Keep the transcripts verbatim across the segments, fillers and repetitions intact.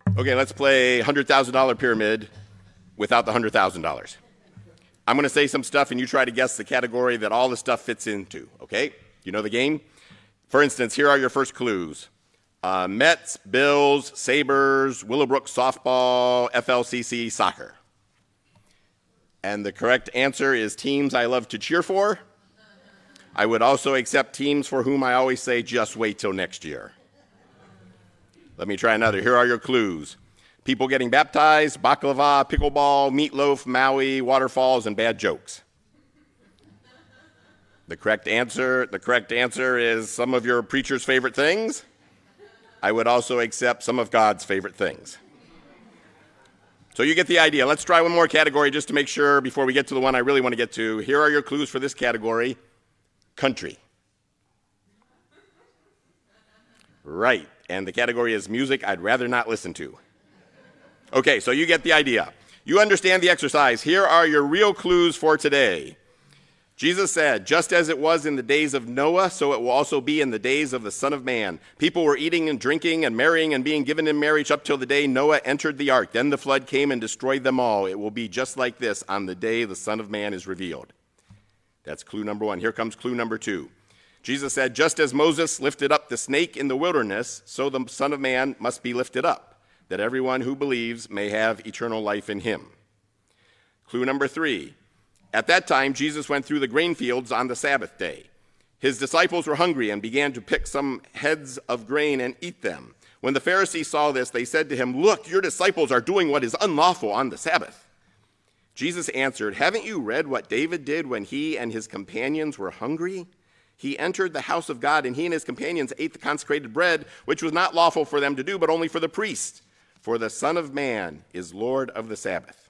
Okay, let's play one hundred thousand dollars pyramid without the one hundred thousand dollars. I'm going to say some stuff, and you try to guess the category that all the stuff fits into, okay? You know the game? For instance, here are your first clues. Uh, Mets, Bills, Sabres, Willowbrook softball, F L C C soccer. And the correct answer is teams I love to cheer for. I would also accept teams for whom I always say, just wait till next year. Let me try another. Here are your clues. People getting baptized, baklava, pickleball, meatloaf, Maui, waterfalls, and bad jokes. The correct answer, the correct answer is some of your preacher's favorite things. I would also accept some of God's favorite things. So you get the idea. Let's try one more category just to make sure before we get to the one I really want to get to. Here are your clues for this category. Country. Right. And the category is music I'd rather not listen to. Okay, so you get the idea. You understand the exercise. Here are your real clues for today. Jesus said, just as it was in the days of Noah, so it will also be in the days of the Son of Man. People were eating and drinking and marrying and being given in marriage up till the day Noah entered the ark. Then the flood came and destroyed them all. It will be just like this on the day the Son of Man is revealed. That's clue number one. Here comes clue number two. Jesus said, just as Moses lifted up the snake in the wilderness, so the Son of Man must be lifted up, that everyone who believes may have eternal life in him. Clue number three. At that time, Jesus went through the grain fields on the Sabbath day. His disciples were hungry and began to pick some heads of grain and eat them. When the Pharisees saw this, they said to him, look, your disciples are doing what is unlawful on the Sabbath. Jesus answered, haven't you read what David did when he and his companions were hungry? He entered the house of God, and he and his companions ate the consecrated bread, which was not lawful for them to do, but only for the priest. For the Son of Man is Lord of the Sabbath.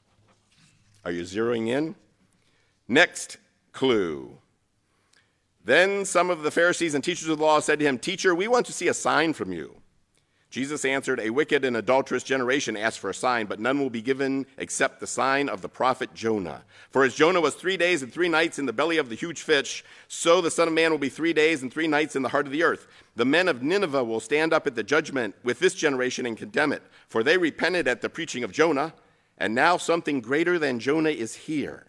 Are you zeroing in? Next clue. Then some of the Pharisees and teachers of the law said to him, teacher, we want to see a sign from you. Jesus answered, a wicked and adulterous generation asks for a sign, but none will be given except the sign of the prophet Jonah. For as Jonah was three days and three nights in the belly of the huge fish, so the Son of Man will be three days and three nights in the heart of the earth. The men of Nineveh will stand up at the judgment with this generation and condemn it, for they repented at the preaching of Jonah, and now something greater than Jonah is here.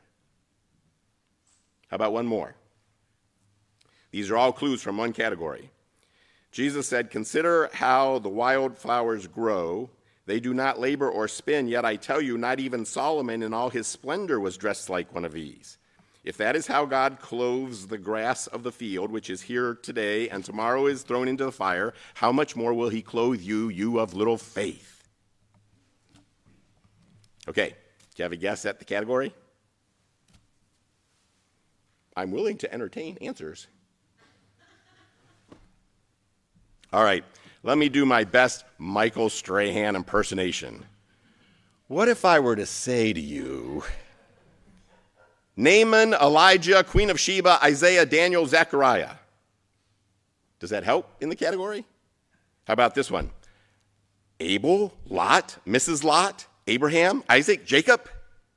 How about one more? These are all clues from one category. Jesus said, consider how the wildflowers grow. They do not labor or spin, yet I tell you, not even Solomon in all his splendor was dressed like one of these. If that is how God clothes the grass of the field, which is here today and tomorrow is thrown into the fire, how much more will he clothe you, you of little faith? Okay, do you have a guess at the category? I'm willing to entertain answers. All right, let me do my best Michael Strahan impersonation. What if I were to say to you, Naaman, Elijah, Queen of Sheba, Isaiah, Daniel, Zechariah? Does that help in the category? How about this one? Abel, Lot, Missus Lot, Abraham, Isaac, Jacob?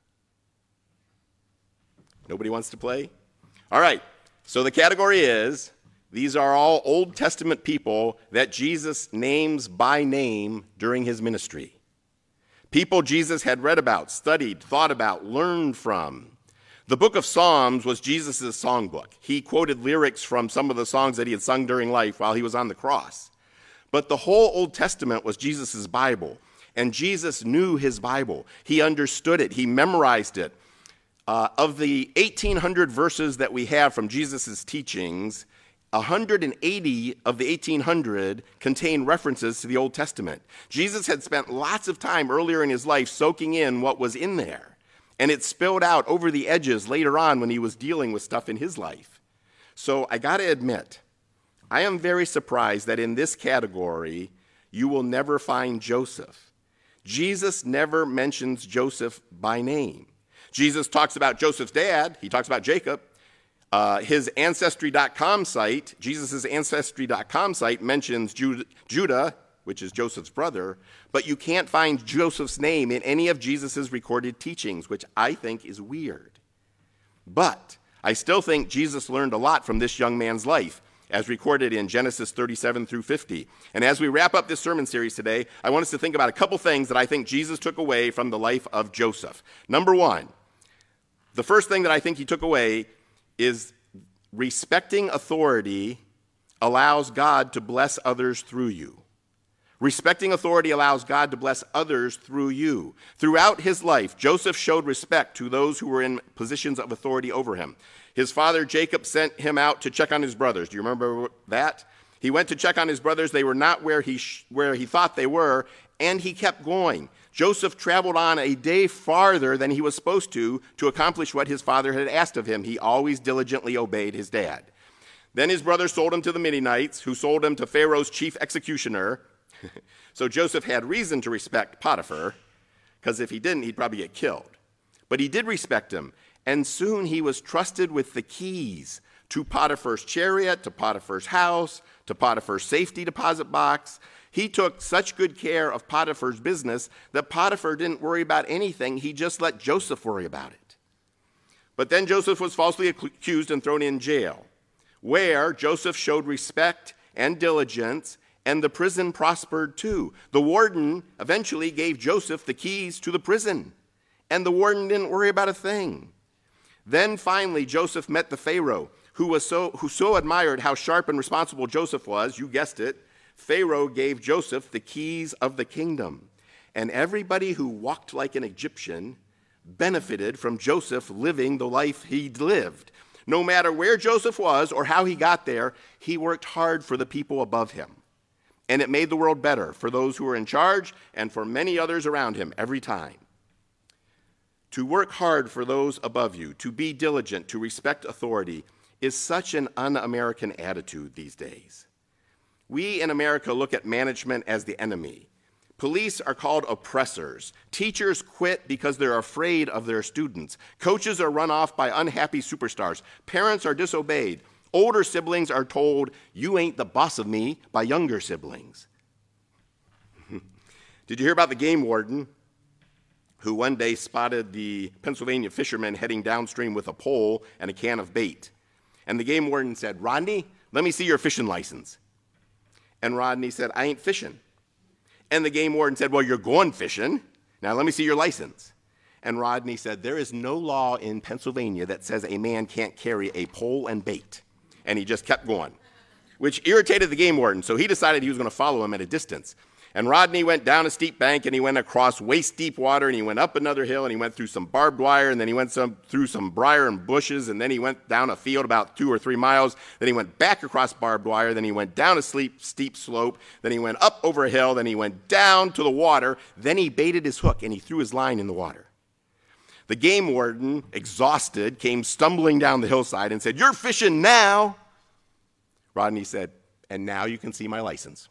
Nobody wants to play? All right, so the category is, these are all Old Testament people that Jesus names by name during his ministry. People Jesus had read about, studied, thought about, learned from. The book of Psalms was Jesus' songbook. He quoted lyrics from some of the songs that he had sung during life while he was on the cross. But the whole Old Testament was Jesus' Bible, and Jesus knew his Bible. He understood it. He memorized it. Uh, of the eighteen hundred verses that we have from Jesus' teachings, one hundred eighty of the eighteen hundred contain references to the Old Testament. Jesus had spent lots of time earlier in his life soaking in what was in there, and it spilled out over the edges later on when he was dealing with stuff in his life. So I got to admit, I am very surprised that in this category, you will never find Joseph. Jesus never mentions Joseph by name. Jesus talks about Joseph's dad. He talks about Jacob. Uh, his Ancestry dot com site, Jesus' Ancestry dot com site mentions Judah, Judah, which is Joseph's brother, but you can't find Joseph's name in any of Jesus' recorded teachings, which I think is weird. But I still think Jesus learned a lot from this young man's life, as recorded in Genesis thirty-seven through fifty. And as we wrap up this sermon series today, I want us to think about a couple things that I think Jesus took away from the life of Joseph. Number one, the first thing that I think he took away is respecting authority allows God to bless others through you. Respecting authority allows God to bless others through you. Throughout his life, Joseph showed respect to those who were in positions of authority over him. His father Jacob sent him out to check on his brothers. Do you remember that? He went to check on his brothers. They were not where he sh- where he thought they were, and he kept going. Joseph traveled on a day farther than he was supposed to to accomplish what his father had asked of him. He always diligently obeyed his dad. Then his brothers sold him to the Midianites, who sold him to Pharaoh's chief executioner. So Joseph had reason to respect Potiphar, because if he didn't, he'd probably get killed. But he did respect him, and soon he was trusted with the keys to Potiphar's chariot, to Potiphar's house, to Potiphar's safety deposit box. He took such good care of Potiphar's business that Potiphar didn't worry about anything. He just let Joseph worry about it. But then Joseph was falsely accused and thrown in jail, where Joseph showed respect and diligence, and the prison prospered too. The warden eventually gave Joseph the keys to the prison, and the warden didn't worry about a thing. Then finally, Joseph met the Pharaoh, who was so who so admired how sharp and responsible Joseph was. You guessed it. Pharaoh gave Joseph the keys of the kingdom, and everybody who walked like an Egyptian benefited from Joseph living the life he'd lived. No matter where Joseph was or how he got there, he worked hard for the people above him. And it made the world better for those who were in charge and for many others around him every time. To work hard for those above you, to be diligent, to respect authority, is such an un-American attitude these days. We in America look at management as the enemy. Police are called oppressors. Teachers quit because they're afraid of their students. Coaches are run off by unhappy superstars. Parents are disobeyed. Older siblings are told, "You ain't the boss of me," by younger siblings. Did you hear about the game warden who one day spotted the Pennsylvania fishermen heading downstream with a pole and a can of bait? And the game warden said, "Rodney, let me see your fishing license." And Rodney said, "I ain't fishing." And the game warden said, "Well, you're going fishing. Now let me see your license." And Rodney said, "There is no law in Pennsylvania that says a man can't carry a pole and bait." And he just kept going, which irritated the game warden, so he decided he was going to follow him at a distance. And Rodney went down a steep bank, and he went across waist-deep water, and he went up another hill, and he went through some barbed wire, and then he went some, through some briar and bushes, and then he went down a field about two or three miles. Then he went back across barbed wire. Then he went down a steep, steep slope. Then he went up over a hill. Then he went down to the water. Then he baited his hook, and he threw his line in the water. The game warden, exhausted, came stumbling down the hillside and said, "You're fishing now." Rodney said, "And now you can see my license."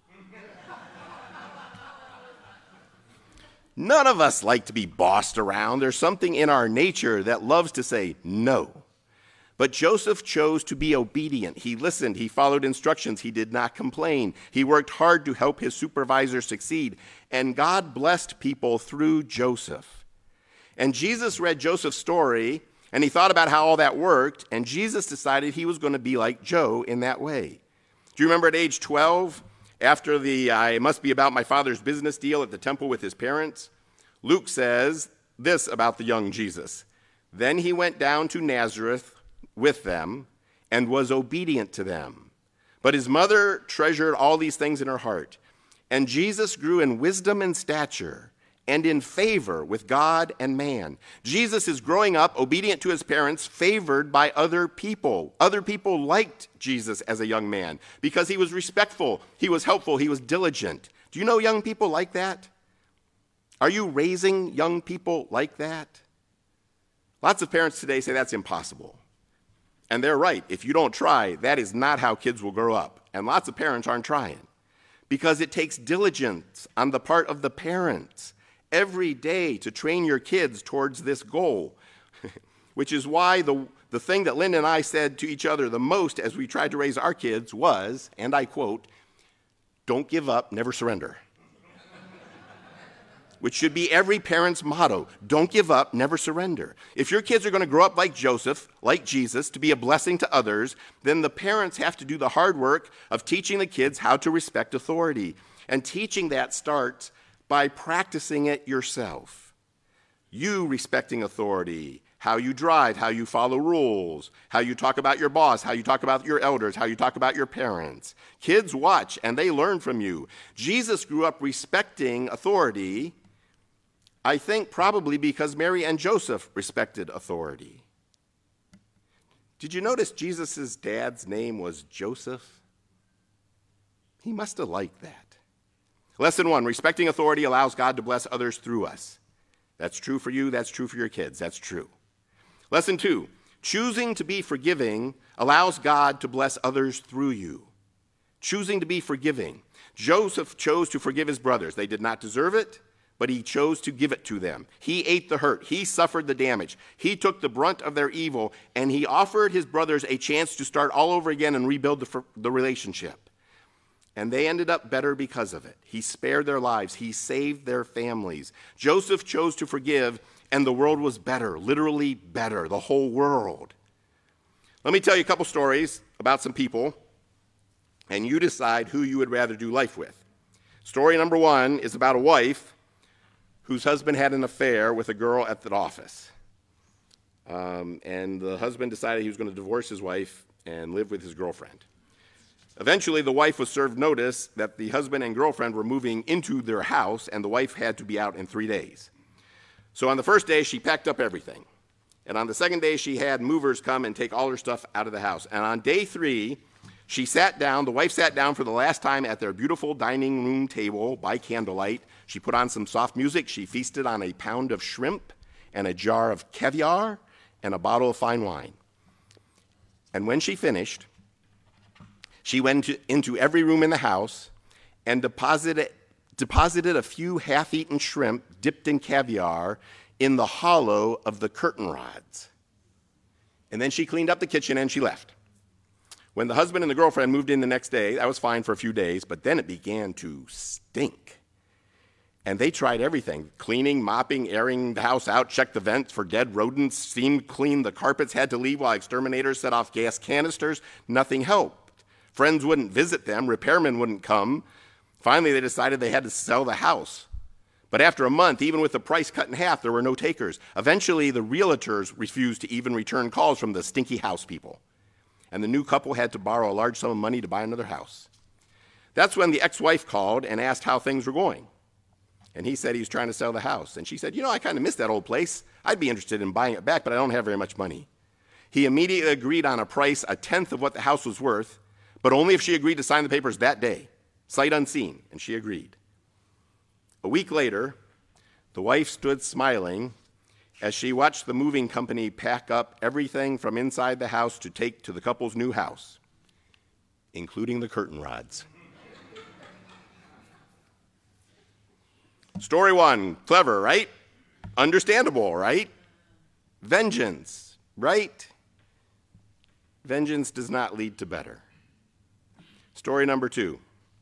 None of us like to be bossed around. There's something in our nature that loves to say no. But Joseph chose to be obedient. He listened. He followed instructions. He did not complain. He worked hard to help his supervisor succeed. And God blessed people through Joseph. And Jesus read Joseph's story, and he thought about how all that worked, and Jesus decided he was going to be like Joe in that way. Do you remember at age twelve, after the I must be about my father's business deal at the temple with his parents? Luke says this about the young Jesus. "Then he went down to Nazareth with them and was obedient to them. But his mother treasured all these things in her heart. And Jesus grew in wisdom and stature and in favor with God and man." Jesus is growing up, obedient to his parents, favored by other people. Other people liked Jesus as a young man because he was respectful, he was helpful, he was diligent. Do you know young people like that? Are you raising young people like that? Lots of parents today say that's impossible. And they're right. If you don't try, that is not how kids will grow up. And lots of parents aren't trying because it takes diligence on the part of the parents every day to train your kids towards this goal, which is why the, the thing that Lynn and I said to each other the most as we tried to raise our kids was, and I quote, "Don't give up, never surrender." which should be every parent's motto. Don't give up, never surrender. If your kids are going to grow up like Joseph, like Jesus, to be a blessing to others, then the parents have to do the hard work of teaching the kids how to respect authority. And teaching that starts by practicing it yourself. You respecting authority, how you drive, how you follow rules, how you talk about your boss, how you talk about your elders, how you talk about your parents. Kids watch and they learn from you. Jesus grew up respecting authority, I think probably because Mary and Joseph respected authority. Did you notice Jesus' dad's name was Joseph? He must have liked that. Lesson one, respecting authority allows God to bless others through us. That's true for you, that's true for your kids, that's true. Lesson two, choosing to be forgiving allows God to bless others through you. Choosing to be forgiving. Joseph chose to forgive his brothers. They did not deserve it, but he chose to give it to them. He ate the hurt. He suffered the damage. He took the brunt of their evil, and he offered his brothers a chance to start all over again and rebuild the, the relationship. And they ended up better because of it. He spared their lives. He saved their families. Joseph chose to forgive, and the world was better, literally better, the whole world. Let me tell you a couple stories about some people, and you decide who you would rather do life with. Story number one is about a wife whose husband had an affair with a girl at the office. Um, and the husband decided he was going to divorce his wife and live with his girlfriend. Eventually, the wife was served notice that the husband and girlfriend were moving into their house, and the wife had to be out in three days. So on the first day, she packed up everything. And on the second day, she had movers come and take all her stuff out of the house. And on day three, she sat down, the wife sat down for the last time at their beautiful dining room table by candlelight. She put on some soft music. She feasted on a pound of shrimp and a jar of caviar and a bottle of fine wine. And when she finished, she went to, into every room in the house and deposited, deposited a few half-eaten shrimp dipped in caviar in the hollow of the curtain rods. And then she cleaned up the kitchen and she left. When the husband and the girlfriend moved in the next day, that was fine for a few days, but then it began to stink. And they tried everything, cleaning, mopping, airing the house out, checked the vents for dead rodents, steamed clean the carpets, had to leave while exterminators set off gas canisters. Nothing helped. Friends wouldn't visit them, repairmen wouldn't come. Finally, they decided they had to sell the house. But after a month, even with the price cut in half, there were no takers. Eventually, the realtors refused to even return calls from the stinky house people. And the new couple had to borrow a large sum of money to buy another house. That's when the ex-wife called and asked how things were going. And he said he was trying to sell the house. And she said, you know, I kind of miss that old place. I'd be interested in buying it back, but I don't have very much money. He immediately agreed on a price a tenth of what the house was worth, but only if she agreed to sign the papers that day, sight unseen, and she agreed. A week later, the wife stood smiling as she watched the moving company pack up everything from inside the house to take to the couple's new house, including the curtain rods. Story one, clever, right? Understandable, right? Vengeance, right? Vengeance does not lead to better. Story number two,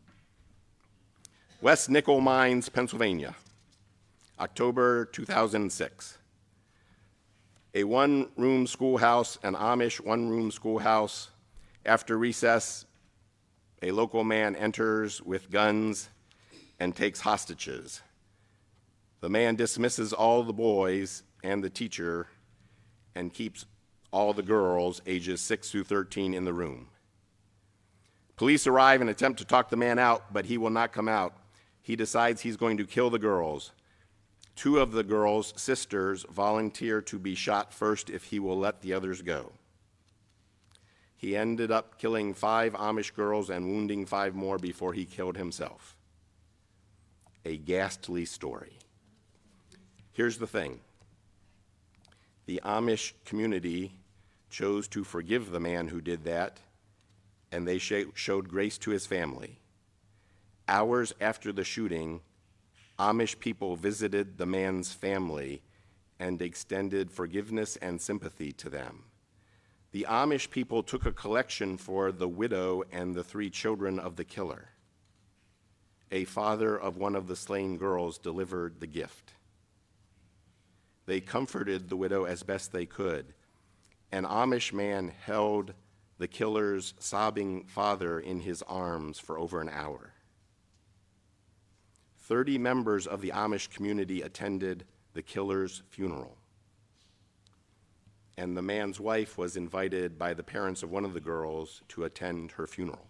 West Nickel Mines, Pennsylvania, October two thousand six. A one-room schoolhouse, an Amish one-room schoolhouse. After recess, a local man enters with guns and takes hostages. The man dismisses all the boys and the teacher and keeps all the girls ages six through thirteen in the room. Police arrive and attempt to talk the man out, but he will not come out. He decides he's going to kill the girls. Two of the girls' sisters volunteer to be shot first if he will let the others go. He ended up killing five Amish girls and wounding five more before he killed himself. A ghastly story. Here's the thing. The Amish community chose to forgive the man who did that, and they sh- showed grace to his family. Hours after the shooting, Amish people visited the man's family and extended forgiveness and sympathy to them. The Amish people took a collection for the widow and the three children of the killer. a father of one of the slain girls delivered the gift. They comforted the widow as best they could. An Amish man held the killer's sobbing father in his arms for over an hour. Thirty members of the Amish community attended the killer's funeral. And the man's wife was invited by the parents of one of the girls to attend her funeral.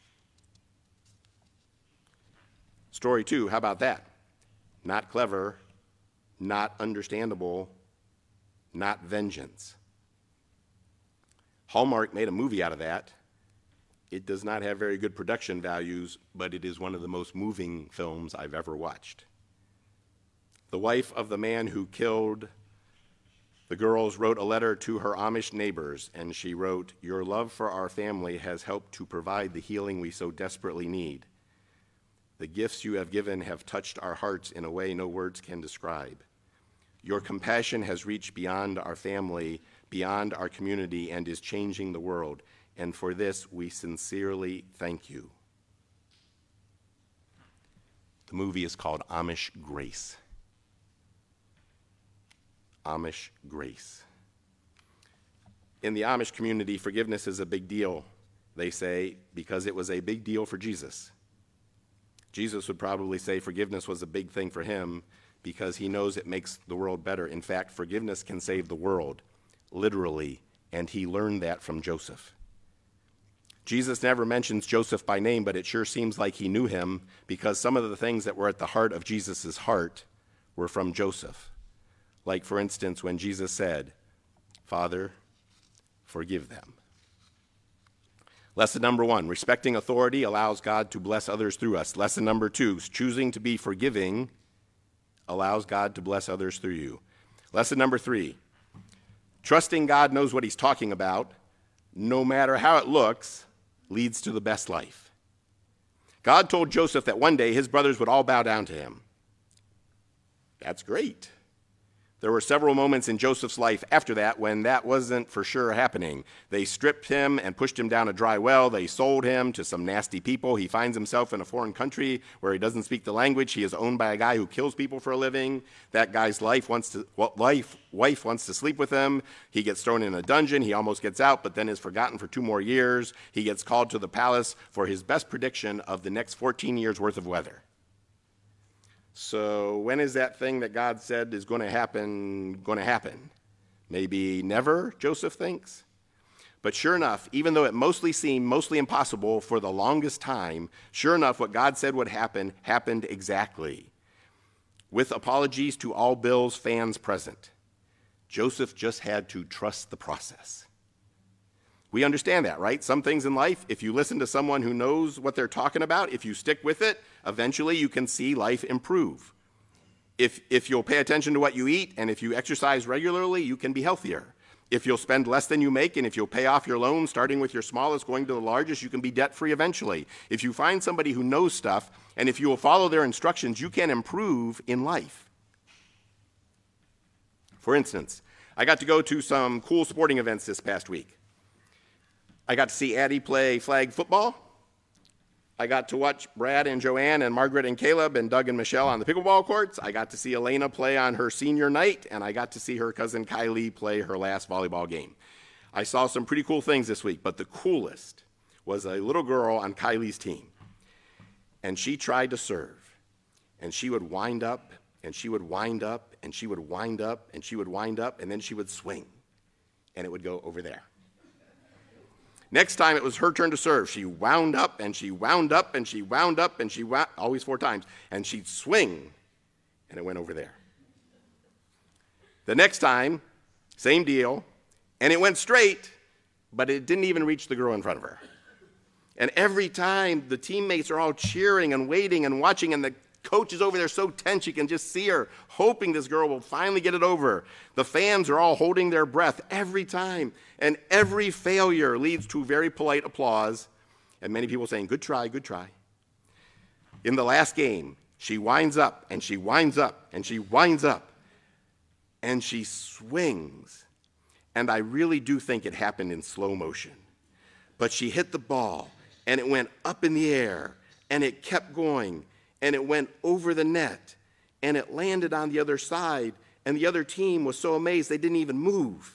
Story two, how about that? Not clever, not understandable, not vengeance. Hallmark made a movie out of that. It does not have very good production values, but it is one of the most moving films I've ever watched. The wife of the man who killed the girls wrote a letter to her Amish neighbors, and she wrote, "Your love for our family has helped to provide the healing we so desperately need. The gifts you have given have touched our hearts in a way no words can describe. Your compassion has reached beyond our family, beyond our community, and is changing the world. And for this, we sincerely thank you." The movie is called Amish Grace. Amish Grace. In the Amish community, forgiveness is a big deal, they say, because it was a big deal for Jesus. Jesus would probably say forgiveness was a big thing for him because he knows it makes the world better. In fact, forgiveness can save the world, literally, and he learned that from Joseph. Jesus never mentions Joseph by name, but it sure seems like he knew him because some of the things that were at the heart of Jesus' heart were from Joseph. Like, for instance, when Jesus said, "Father, forgive them." Lesson number one, respecting authority allows God to bless others through us. Lesson number two, choosing to be forgiving allows God to bless others through you. Lesson number three, trusting God knows what he's talking about, no matter how it looks, leads to the best life. God told Joseph that one day his brothers would all bow down to him. That's great. There were several moments in Joseph's life after that when that wasn't for sure happening. They stripped him and pushed him down a dry well. They sold him to some nasty people. He finds himself in a foreign country where he doesn't speak the language. He is owned by a guy who kills people for a living. That guy's life wants to, well, life, wife wants to sleep with him. He gets thrown in a dungeon. He almost gets out, but then is forgotten for two more years. He gets called to the palace for his best prediction of the next fourteen years worth of weather. So when is that thing that God said is going to happen going to happen? Maybe never, Joseph thinks. But sure enough, even though it mostly seemed mostly impossible for the longest time, sure enough, what God said would happen happened exactly. With apologies to all Bills fans present, Joseph just had to trust the process. We understand that, right? Some things in life, if you listen to someone who knows what they're talking about, if you stick with it, eventually you can see life improve. If, if you'll pay attention to what you eat and if you exercise regularly, you can be healthier. If you'll spend less than you make and if you'll pay off your loans, starting with your smallest, going to the largest, you can be debt-free eventually. If you find somebody who knows stuff and if you will follow their instructions, you can improve in life. For instance, I got to go to some cool sporting events this past week. I got to see Addie play flag football. I got to watch Brad and Joanne and Margaret and Caleb and Doug and Michelle on the pickleball courts. I got to see Elena play on her senior night, and I got to see her cousin Kylie play her last volleyball game. I saw some pretty cool things this week, but the coolest was a little girl on Kylie's team. And she tried to serve, and she would wind up, and she would wind up, and she would wind up, and she would wind up, and then she would swing, and it would go over there. Next time it was her turn to serve. She wound up and she wound up and she wound up and she wound, always four times, and she'd swing and it went over there. The next time, same deal, and it went straight, but it didn't even reach the girl in front of her. And every time the teammates are all cheering and waiting and watching, and the coach is over there so tense you can just see her, hoping this girl will finally get it over. The fans are all holding their breath every time, and every failure leads to very polite applause, and many people saying, "Good try, good try." In the last game, she winds up, and she winds up, and she winds up, and she swings. And I really do think it happened in slow motion. But she hit the ball, and it went up in the air, and it kept going. and it went over the net, and it landed on the other side, and the other team was so amazed they didn't even move.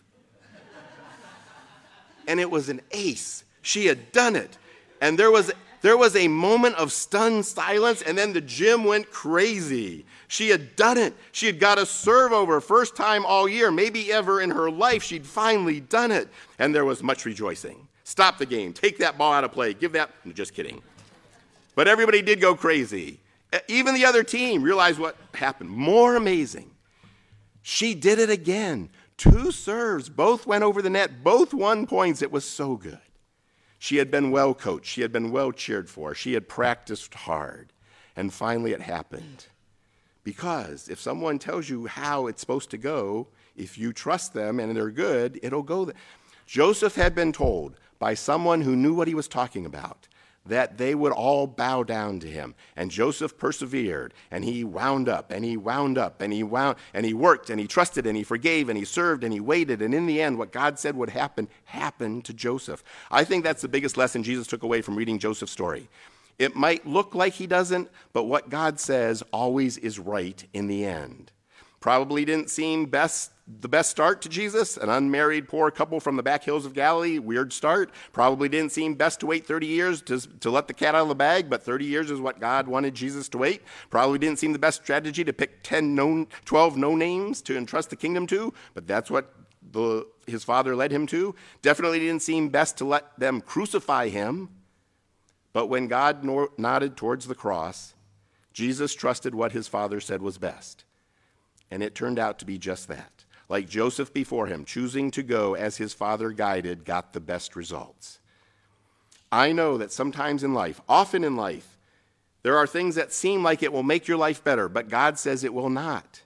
And it was an ace. She had done it. And there was there was a moment of stunned silence, and then the gym went crazy. She had done it. She had got a serve over, first time all year, maybe ever in her life. She'd finally done it. And there was much rejoicing. Stop the game. Take that ball out of play. Give that. No, just kidding. But everybody did go crazy. Even the other team realized what happened. More amazing. She did it again. Two serves, both went over the net, both won points. It was so good. She had been well coached. She had been well cheered for. She had practiced hard. And finally it happened. Because if someone tells you how it's supposed to go, if you trust them and they're good, it'll go there. Joseph had been told by someone who knew what he was talking about that they would all bow down to him. And Joseph persevered, and he wound up, and he wound up, and he wound, and he worked, and he trusted, and he forgave, and he served, and he waited. And in the end, what God said would happen, happened to Joseph. I think that's the biggest lesson Jesus took away from reading Joseph's story. It might look like he doesn't, but what God says always is right in the end. Probably didn't seem best the best start to Jesus, an unmarried poor couple from the back hills of Galilee, weird start. Probably didn't seem best to wait thirty years to, to let the cat out of the bag, but thirty years is what God wanted Jesus to wait. Probably didn't seem the best strategy to pick ten known, twelve no-names to entrust the kingdom to, but that's what the, his father led him to. Definitely didn't seem best to let them crucify him, but when God nor- nodded towards the cross, Jesus trusted what his father said was best, and it turned out to be just that. Like Joseph before him, choosing to go as his father guided got the best results. I know that sometimes in life, often in life, there are things that seem like it will make your life better, but God says it will not.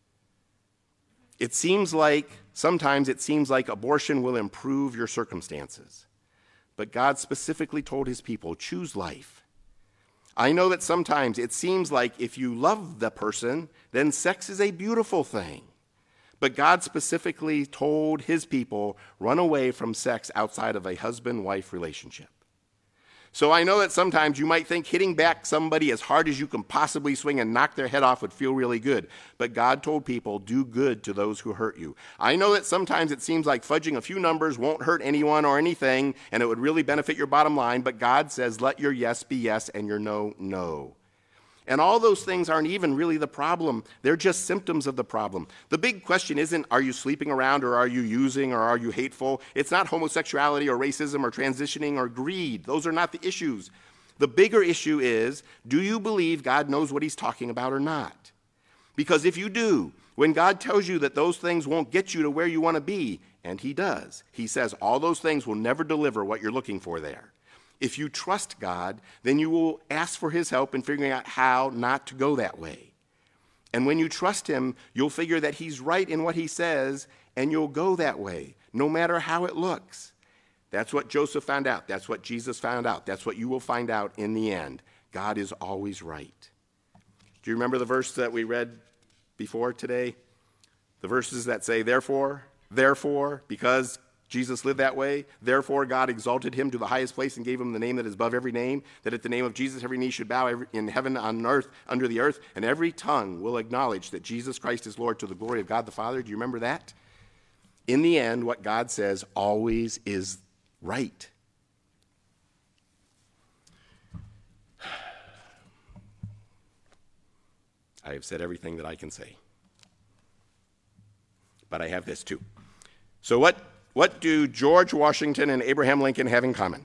It seems like, sometimes it seems like abortion will improve your circumstances, but God specifically told his people, choose life. I know that sometimes it seems like if you love the person, then sex is a beautiful thing. But God specifically told his people, run away from sex outside of a husband-wife relationship. So I know that sometimes you might think hitting back somebody as hard as you can possibly swing and knock their head off would feel really good. But God told people, do good to those who hurt you. I know that sometimes it seems like fudging a few numbers won't hurt anyone or anything, and it would really benefit your bottom line. But God says, let your yes be yes and your no, no. And all those things aren't even really the problem. They're just symptoms of the problem. The big question isn't, are you sleeping around or are you using or are you hateful? It's not homosexuality or racism or transitioning or greed. Those are not the issues. The bigger issue is, do you believe God knows what he's talking about or not? Because if you do, when God tells you that those things won't get you to where you want to be, and he does, he says all those things will never deliver what you're looking for there. If you trust God, then you will ask for his help in figuring out how not to go that way. And when you trust him, you'll figure that he's right in what he says, and you'll go that way, no matter how it looks. That's what Joseph found out. That's what Jesus found out. That's what you will find out in the end. God is always right. Do you remember the verse that we read before today? The verses that say, therefore, therefore, because Jesus lived that way. Therefore, God exalted him to the highest place and gave him the name that is above every name, that at the name of Jesus every knee should bow every, in heaven, on earth, under the earth, and every tongue will acknowledge that Jesus Christ is Lord to the glory of God the Father. Do you remember that? In the end, what God says always is right. I have said everything that I can say. But I have this too. So what What do George Washington and Abraham Lincoln have in common?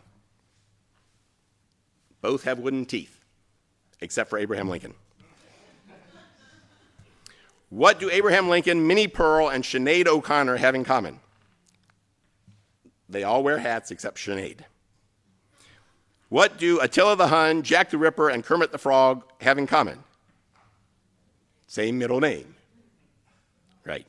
Both have wooden teeth, except for Abraham Lincoln. What do Abraham Lincoln, Minnie Pearl, and Sinead O'Connor have in common? They all wear hats except Sinead. What do Attila the Hun, Jack the Ripper, and Kermit the Frog have in common? Same middle name. Right.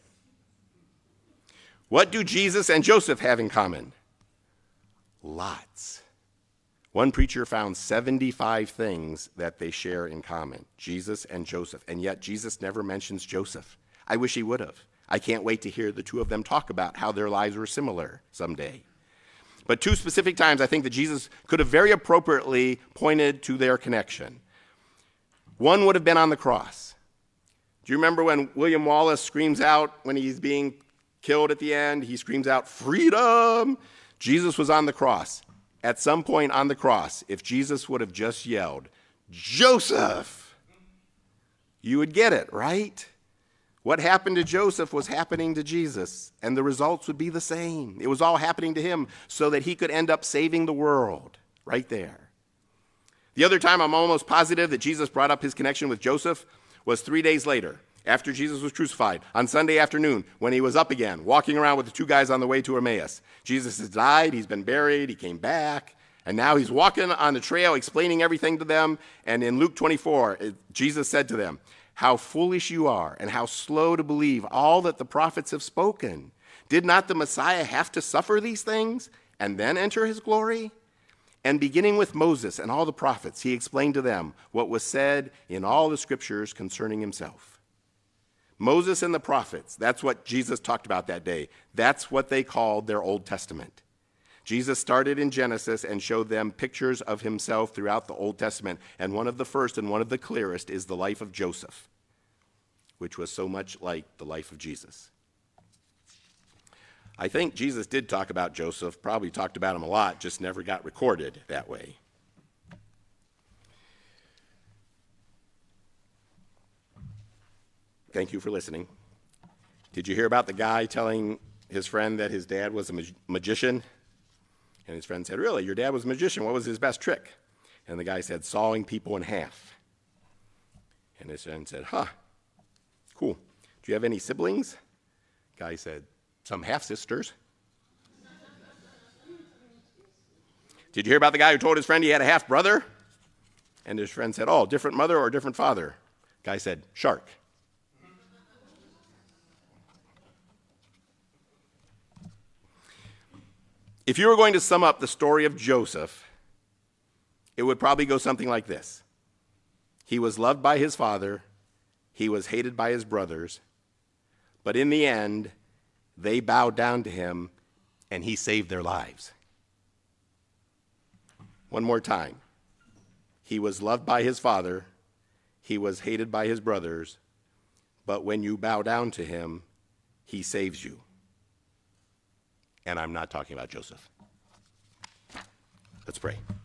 What do Jesus and Joseph have in common? Lots. One preacher found seventy-five things that they share in common, Jesus and Joseph, and yet Jesus never mentions Joseph. I wish he would have. I can't wait to hear the two of them talk about how their lives were similar someday. But two specific times I think that Jesus could have very appropriately pointed to their connection. One would have been on the cross. Do you remember when William Wallace screams out when he's being killed at the end? He screams out, "Freedom!" Jesus was on the cross. At some point on the cross, if Jesus would have just yelled, "Joseph," you would get it, right? What happened to Joseph was happening to Jesus, and the results would be the same. It was all happening to him so that he could end up saving the world right there. The other time I'm almost positive that Jesus brought up his connection with Joseph was three days later, after Jesus was crucified, on Sunday afternoon, when he was up again, walking around with the two guys on the way to Emmaus. Jesus has died, he's been buried, he came back, and now he's walking on the trail explaining everything to them. And in Luke twenty-four, Jesus said to them, "How foolish you are, and how slow to believe all that the prophets have spoken. Did not the Messiah have to suffer these things and then enter his glory?" And beginning with Moses and all the prophets, he explained to them what was said in all the scriptures concerning himself. Moses and the prophets, that's what Jesus talked about that day. That's what they called their Old Testament. Jesus started in Genesis and showed them pictures of himself throughout the Old Testament. And one of the first and one of the clearest is the life of Joseph, which was so much like the life of Jesus. I think Jesus did talk about Joseph, probably talked about him a lot, just never got recorded that way. Thank you for listening. Did you hear about the guy telling his friend that his dad was a mag- magician? And his friend said, "Really? Your dad was a magician? What was his best trick?" And the guy said, "Sawing people in half." And his friend said, "Huh, cool. Do you have any siblings?" Guy said, "Some half-sisters." Did you hear about the guy who told his friend he had a half-brother? And his friend said, "Oh, different mother or different father?" Guy said, "Shark." If you were going to sum up the story of Joseph, it would probably go something like this. He was loved by his father, he was hated by his brothers, but in the end, they bowed down to him and he saved their lives. One more time. He was loved by his father, he was hated by his brothers, but when you bow down to him, he saves you. And I'm not talking about Joseph. Let's pray.